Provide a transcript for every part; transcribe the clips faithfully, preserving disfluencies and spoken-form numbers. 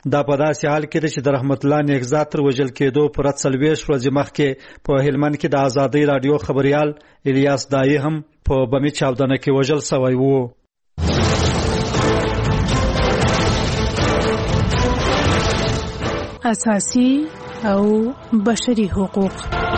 دا په داسې حال کې ده چې د رحمت الله نیکزاد تر وژل کېدو پوره څلوېښت ورځې مخکې په هلمند کې د ازادۍ راډیو خبریال الیاس دایي هم په بمي چاودنه کې وژل شوی و. اساسي او بشري حقوق.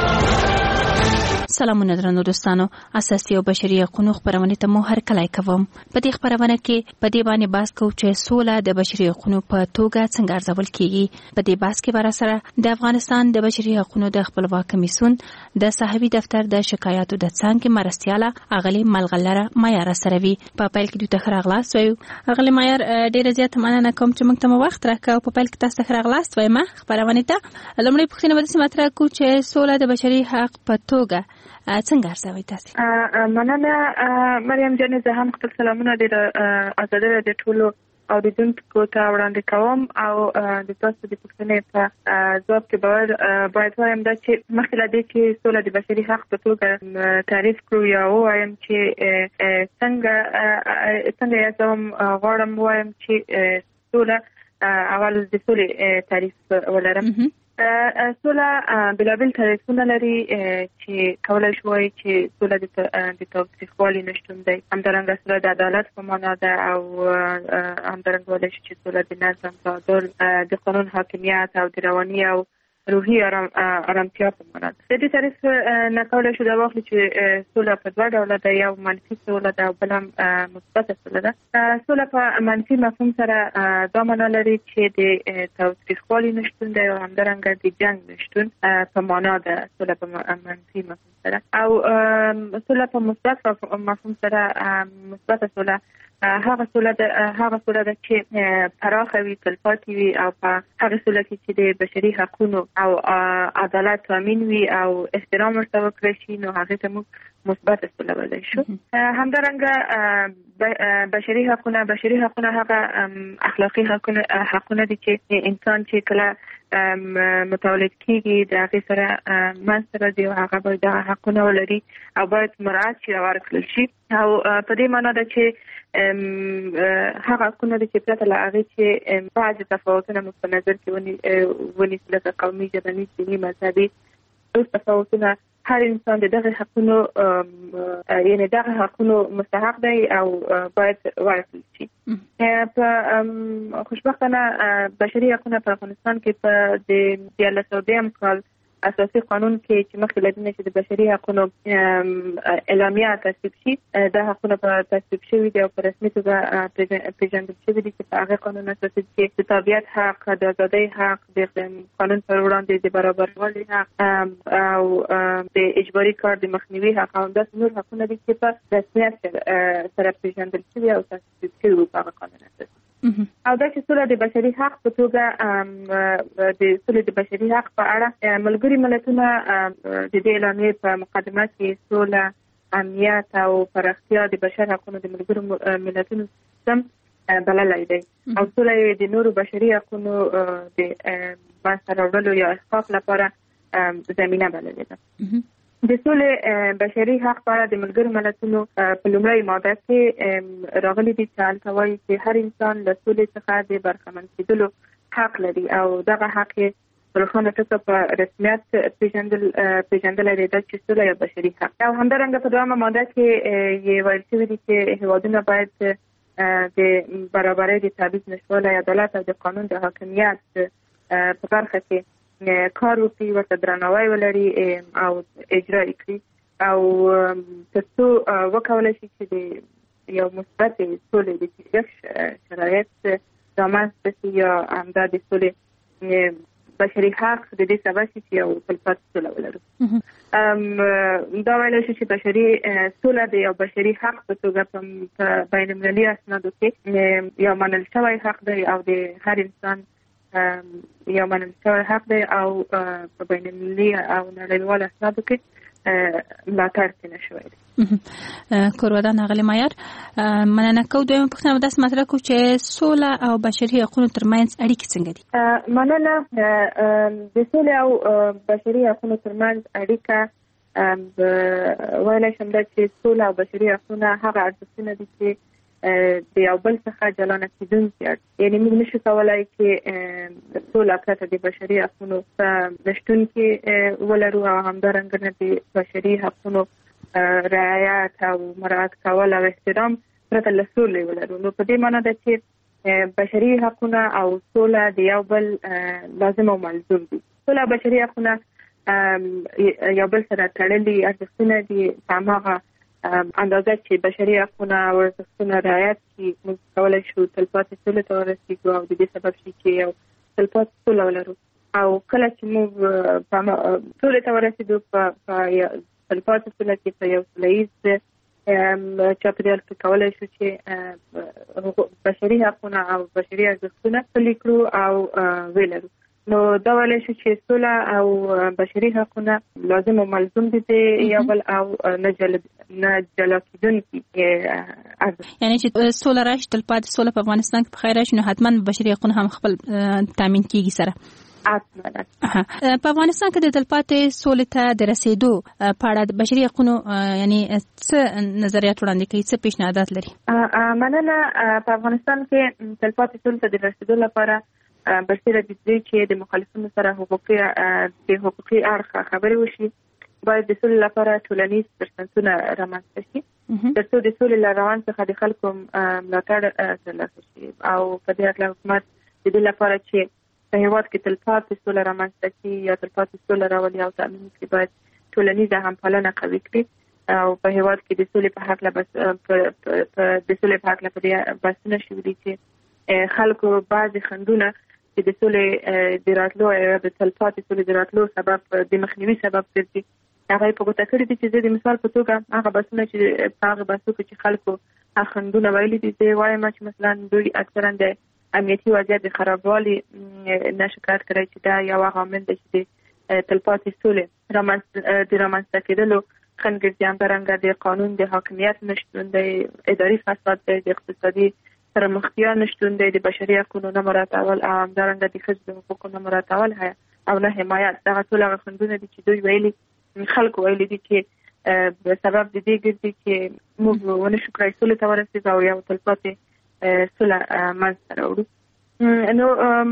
سلامونه درنو دوستانو، اساسي او بشري حقوقو خبرونه ته مو هر کله کوم. په دې خبرونه کې په دې باندې بحث کوو چې سوله د بشري حقوقو په توګه څنګه ارزول کیږي. په دې بحث کې بار سره د افغانستان د بشري حقوقو د خپلواک کمیسیون د صاحبي دفتر د شکایاتو د څنګه مرستياله اغلی ملغلره معیار سره وی. په پیل کې دوی ته خراغلاس وایو. اغلی معیار ډیر زیات مننه کوم چې موږ ته وخت راکاو. په پیل کې تاسو ته خراغلاس وایم. خبرونه ته لومړی پوښتنه به سم مطرح کو چې سوله د بشري حق په توګه څنګه ارزوي تاسو؟ مننه مریم جان، زه هم خپل سلامونه د آزادۍ د ټولو اوریدونکو ته وړاندې کوم او د تاسو د پوښتنې په ځواب کې باور باید وایم دا چې مخکې له دې چې سوله د بشري حق په توګه تعریف کړو یا ووایم چې څنګه څنګه یې زم غواړم وایم چې سوله اول د سولې تعریف ولرم. سوله بلابل تعریفونه لري چې کولای شوی چې سوله د تاوتریخوالي نشتون دی، همدارنګه سوله د عدالت په معنا ده او همدارنګه ولای شي چې سوله د نظم تعادل، د قانون حاکمیت او د رواني او روحي ارامتیا په معنا ده. د دې تعریف نه کولای شو دا واخلو چې سوله په دوه ډوله ده، یو منفي سوله ده او بل هم مثبت سوله ده. سوله په منفي مفهوم سره دا معنا لري چې د تاوتریخوالي نشتون دی او همدارنګه د جنگ نشتون په معنا ده سوله په منفي مفهوم سره. او سوله په مثبت مفهوم سره مثبت سوله هغه سوله ده هغه سوله ده چې پراخه وي، تلپاتې وي او په هغه سوله کې چې د بشري حقوقو او عدالت تامین وي او احترام ورته وکړي شي، نو هغه ته موږ مثبت سوله ویلی شو. همدارنګه بشري حقوقو بشري حقوقو هغه اخلاقي حقوقو حقوقو دي چې انسان چې کله متولد کیږي د هغې سره منځته راځي او هغه باید دغه حقونه ولري او باید مراعات شي او ورکړل شي. او په دې معنا ده چې هغه حقونه دي چې پرته له هغې چې بعضې تفاوتونه موږ په نظر کې ونیسو، لکه قومي، ژبني، دیني، مذهبي، اوس تفاوتونه هر انسان د دغه حقونو یعنی دغه حقونو مستحق دی او باید ورکړل شي. په خوشبختانه بشري حقونه په افغانستان کې په د دیارلس سوه دویم کال اساسي قانون کې چې مخکې له دې نه چې د بشري حقونو اعلامیه تصویب شي، دا حقونه په تصویب شوي دي او په رسمي توګه پیژندل شوي دي چې په هغه قانون اساسي کې د تابعیت حق، د ازادۍ حق، د قانون پر وړاندې د برابروالي حق او د اجباري کار د مخنیوي حق او داسې نور حقونه دي چې په رسمیت سره پیژندل شوي او تصویب شوي په هغه قانون اساسي. او دا چې سوله د بشري حق په توګه د سولې د بشري حق په اړه ملګري ملتونه د دې اعلامیې په مقدمه کې سوله، امنیت او پراختیا د بشر حقونو د ملګرو ملتونو سیستم بللی دی او سوله د نورو بشري حقونو د منځته راوړلو یا احقاق لپاره زمینه بللې ده. د سولې بشري حق په اړه د ملګرو ملتونو په لومړۍ ماده کې راغلي دي چې هلته وایي چې هر انسان له سولې څخه د برخمن کېدلو حق لري او دغه حق یې په روښانه توګه په رسمیت پېژندلی دی چې سوله یو بشري حق. او همدارنګه په دویمه ماده کې یې ویل شوي دي چې هېوادونه باید د برابرۍ، د تبعیض نشتوالی، عدالت او د قانون د حاکمیت په برخه کې کار وکړي، ورته درناوی ولري او اجرا یې کړي او تر څو وکولی شي چې د یو مثبت سولې د ټینګښت شرایط رامنځته شي یا همدا د سولې بشري حق د دې سبب شي چې یو تلپاتې سوله ولرو. دا ویلی شي چې بشري سوله د یو بشري حق په توګه په بین المللي اسنادو کې یو منل شوی حق دی او د هر انسان یو منل شوی حق دی او په بین المللي او نړیوالو اسنادو کې ملاتړ ترې شوی دی. کورودان اغلی معیار مننه کوو. دویمه پوښتنه به داسې مطرح کړو چې سوله او بشري حقونو ترمنځ اړیکې څنګه دي؟ مننه. د سولې او بشري حقونو ترمنځ اړیکه ویلی شم دا چې سوله او بشري حقونه هغه ارزښتونه دي چې د یو بل څخه جلا نه کېدونکي یعنی موږ نشو کولای چې سوله پرته د بشري حقونو په نشتون کې ولرو او همدارنګه نه د بشري حقونو رعایت او مراعات کول او احترام پرته له سولې ولرو. نو په دې معنی ده چې بشري حقونه او سوله د یو بل لازم او ملزوم دي. سوله او بشري حقونه یو بل سره تړلي ارزښتونه دي. په هماغه اندازه چې بشري حقونه او ارزښتونه رعایت کړي موږ کولی شو تلپاتې سولې ته ورسېږو او د دې سبب شي چې یو تلپاتې سوله ولرو. او کله چې موږ سولې ته ورسېدو په تلپاتې سوله کې په یو سوله ییز چاپېریال کې کولی شو چې بشري حقونه او بشري ارزښتونه پلي کړو او ولرو. نو دا ویلی شو چې سوله او بشري حقونه لازم او ملزوم دي د یو بل او نه جلا کېدونکي ارزښت. یعنی چې سوله راشي تلپاتې سوله په افغانستان کې په خیر راشي نو حتما بشري حقونه هم خپل تامین کېږي سره. په افغانستان کې د تلپاتې سولې ته د رسیدو په اړه د بشري حقوقو یعنی څه نظریات وړاندې کوي، څه پیشنهادات لري؟ مننه. په افغانستان کې تلپاتې سولې ته د رسیدو لپاره برسېره د دې چې د مخالفینو سره حقوقي د حقوقي اړخ خبرې وشي. باید د سولې لپاره ټولنیز فرصتونه رامنځته شي ترڅو د سولې له روان څخه د خلکو ملاتړ ترلاسه شي. او په دې اړه حکومت د دې لپاره چې په هېواد کې تلپاتې سوله رامنځته کړي یا تلپاتې سوله راولي او تامین کړي باید ټولنیزه همپالنه قوي کړي. او په هېواد کې د سولې په هکله د سولې په هکله په دې بحثونه شوي دي چې خلکو بعضې خنډونه چې د سولې د راتلو یا د تلپاتې سولې د راتلو سبب د مخنیوي سبب ګرځي هغه یې په ګوته کړي دي. چې زه د مثال په توګه هغه بحثونه چې په هغه بحثو کې چې خلکو هغه خنډونه ویلي دي زه وایم چې مثلا دوی اکثرا د امنیتي وضعیت د خرابوالي نه شکایت کوي چې دا یو عامل دی چې د تلپاتې سولې د رامنځته کېدلو خنډ ګرځي. همدارنګه د قانون د حاکمیت نشتون دی، اداري فساد دی، د اقتصادي پرمختیا نشتون دی، د بشري حقوقو نه مراعاتول او همدارنګه د ښځو د حقوقو نه مراعاتول او نه حمایت. دغه ټول هغه خنډونه دي چې دوی ویلي خلکو ویلي دي چې سبب د دې ګرځي چې موږ ونه شو کړای سولې ته ورسېږو او یو تلپاتې سوله منځته راوړو. نو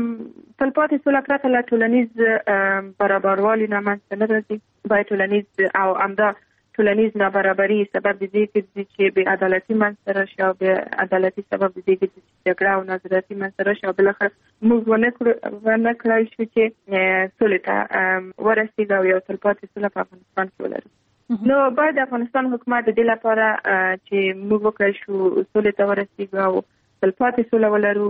تلپاتې سوله پرته له ټولنیز برابروالي نه منځته نه راځي. باید ټولنیز او همدا ټولنیز نابرابري سبب د دې ګرځي چې بې عدالتي منځته راشي او بې عدالتي سبب د دې ګرځي چې جګړه او نارضایتي منځته راشي او بالاخره موږ ونه کړای شو چې سولې ته ورسېږو او یو تلپاتې سوله په افغانستان کې ولرو. نو باید د افغانستان حکومت د دې لپاره چې موږ وکړای شو سولې ته ورسېږو او تلپاتې سوله ولرو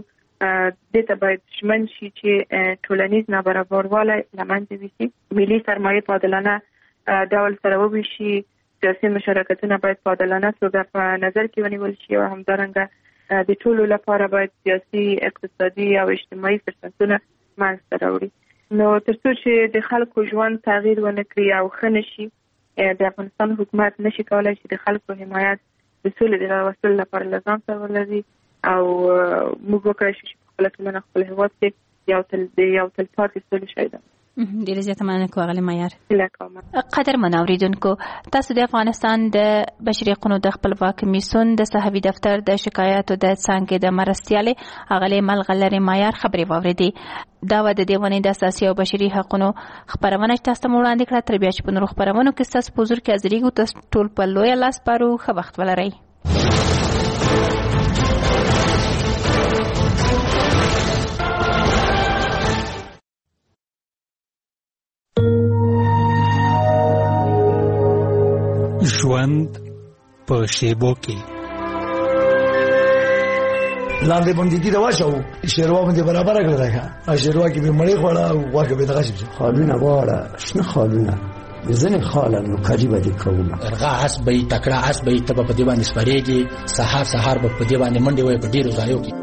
دې ته باید ژمن شي چې ټولنیز نابرابروالی له منځه یوسي، ملي سرمایې په عادلانه ډول سره وویشي، سیاسي مشارکتونه باید په عادلانه توګه په نظر کې ونیول شي او همدارنګه د ټولو لپاره باید سیاسي، اقتصادي او اجتماعي فرصتونه منځته راوړي. نو تر څو چې د خلکو ژوند تغییر ونه کړي او ښه نه شي د افغانستان حکومت نشي کولی چې د خلکو حمایت د سولې د راوستلو لپاره له ځان سره ولري او موږ وکړای شو چې په خپله ټولنه خپل هېواد کې یو تل د یو تلپاتې سولې شی. ډیره زیاته مننه کوم اغلی معیار. قدرمن اوریدونکو، تاسو د افغانستان د بشري حقوقو د خپلواک کمیسیون د صحوي دفتر د شکایاتو د څانګې د مرستیالې اغلی ملغلرې معیار خبرې واورېدې. دا و د دې ونې د اساسي او بشري حقوقو خپرونه چې تاسو ته وړاندې کړه. تر بیا چې په نورو خپرونو کې ستاسو په حضور کې حاضرېږو، تاسو ټول په لویه لاس سپارو. ښه وخت ولرئ. ژوند په شیبو کې لاندې باندې دي واچو شیروا باندې برابر کړل راځه ا شیروا کې به مړې خوړه او واګه به دغه شي خالونه واړه شنه خالونه ځنه خاله نو قریبه دي کومه ارغا اس به تکړه اس به ته په دې باندې سپریږي سحر سحر به په دې باندې منډي وي په ډیرو ځایو کې.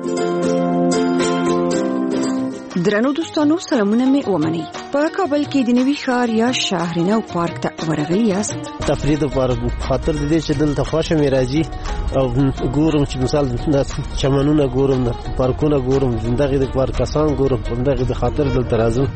درنو دوستانو سلامونه مې ومني. په کابل کې د نوي ښار یا شاهرینو پارک ته ورغلي یاست. تفرید لپاره خاطر د دې چې دلته خوښه مې راځي او ګورم چې مثال د چمنونه ګورم، د پارکونه ګورم، زندګي د پارک کسان ګورم، زندګي د خاطر دلته راځم.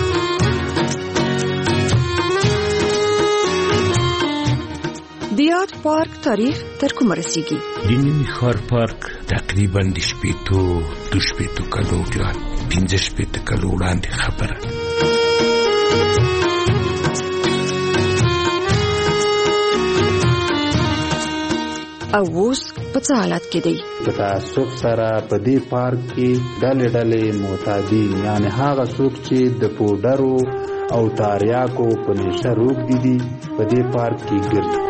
د یاد پارک تاریخ تر کومه رسیږي؟ د نوي ښار پارک تقریبا د شپېتو دو شپېتو کلو یا پنځه شپېته کلو وړاندې خبره. او اوس په څه حالت کې دی؟ د تعصب سره په دې پارک کې ډلې ډلې معتادین، یعنی هغه څوک چې د پوډرو او تاریاکو په نشه روږدي دي په دې پارک کې ګرځي.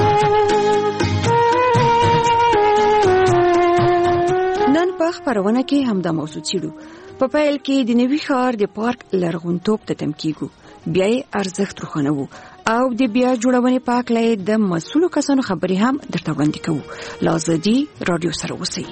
نن په خپرونه کې همدا موضوع څېړو. په پیل کې د نوي ښار د پارک لرغونتوب ته تم کېږو، بیا یې ارزښت روښانوو او د بیا جوړونې په هکله د مسؤلو کسانو خبرې هم درته وړاندې کوو. له ازادي راډیو سره اوسئ.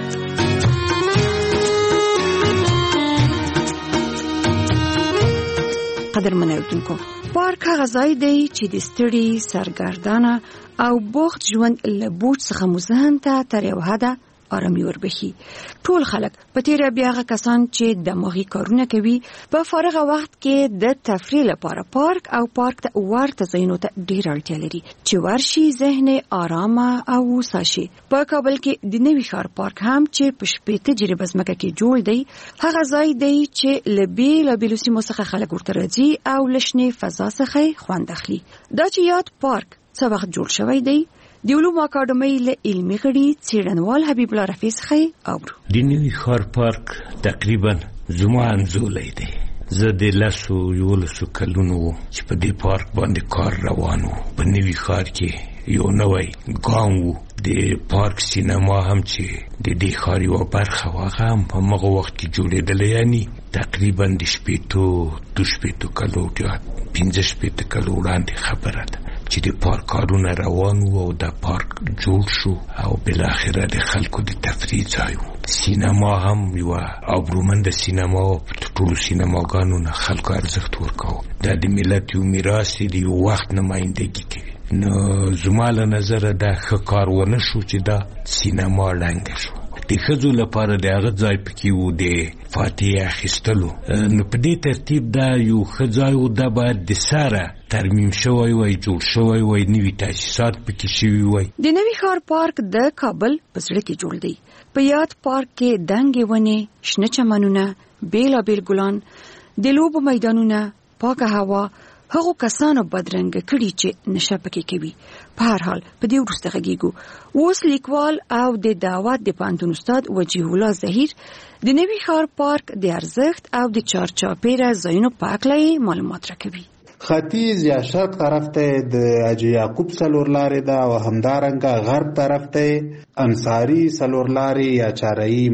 قدرمن اورېدونکو، پارک هغه ځای دی چې د ستړي، سرګردانه او بوخت ژوند له بوج څخه مو ذهن ته تر یو حده آرامي وربخي. ټول خلک په تیره بیا هغه کسان چې دماغي کارونه کوي په فارغه وخت کې د تفریح لپاره پارک او پارک ته ورته ځایونو ته ډېره اړتیا لري چې ورشي ذهن آرامه او هوسا شي. په کابل کې د نوي ښار پارک هم چې په شپېته جریبه ځمکه کې جوړ دی، هغه ځای دی چې له بېلابېلو سیمو څخه خلک ورته راځي او له شنې فضا څخه خوند اخلي. دا چې یاد پارک څه وخت جوړ شوی دی، د علومو اکاډمۍ له علمي غړي څېړنوال حبیب الله رفیع څخه اورو. د نوي ښار پارک تقریبا زما انځولی دی. زه د لسو یولسو کلونو چې په دې پارک باندې کار روان و. په نوي ښار کې یو نوی ګام و. د پارک سینما هم چې د دې ښار یوه برخه وه، هغه هم په همغه وخت کې جوړېدلی. یعنې تقریبا د شپېتو دو شپېتو کلو یا پنځه شپېته کلو وړاندې خبره ده چې د پارک کارونه روان وو او دا پارک جوړ شو او بالاخره د خلکو د تفریح ځای و. سینما هم یوه ابرومنده سینما و. په ټولو سینماګانو نه خلکو ارزښت ورکاوه. دا د ملت یو میراث دی، د یو وخت نمایندګي کوي. نو زما له نظره دا ښه کار ونه شو چې دا سینما ړنګه شو. د ښځو لپاره د هغه ځای پکې و د فاتحې اخیستلو. نو په دې ترتیب دا یو ښه ځای و. دا باید د سره ترمیم شوی وای، جوړ شوی وای، نوي تاسیسات پکې شوي وای. د نوي ښار پارک د کابل په زړه کې جوړ دی. په یاد پارک کې دنګې ونې، شنه چمنونه، بېلابېل ګلان، د لوبو میدانونه، پاکه هوا، هغو کسانو بدرنګه کړي چې نشه پکې کوي. په هر حال په دې وروسته غږیږو. اوس لیکوال او د دعوت د پوهنتون استاد وجیه الله ظهیر د نوي ښار پارک د ارزښت او د چارچاپېره ځایونو په هکله معلومات راکوي. ختیځ یا شرق طرف ته د حاجي یعقوب څلور لارې ده او همدارنګه غرب طرف ته انصاري څلور لارې یا چاره‌ای